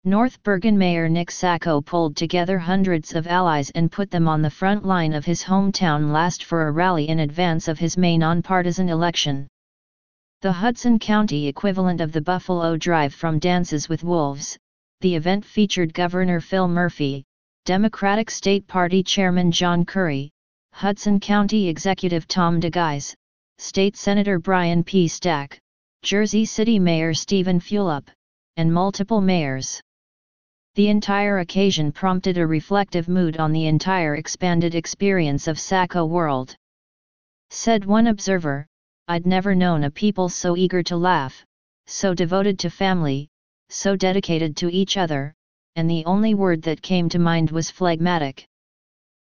North Bergen Mayor Nick Sacco pulled together hundreds of allies and put them on the front line of his hometown last for a rally in advance of his May nonpartisan election. The Hudson County equivalent of the Buffalo Drive from Dances with Wolves, the event featured Governor Phil Murphy, Democratic State Party Chairman John Curry, Hudson County Executive Tom DeGuise, State Senator Brian P. Stack, Jersey City Mayor Stephen Fulop, and multiple mayors. The entire occasion prompted a reflective mood on the entire expanded experience of Sacco World. Said one observer, "I'd never known a people so eager to laugh, so devoted to family, so dedicated to each other, and the only word that came to mind was phlegmatic."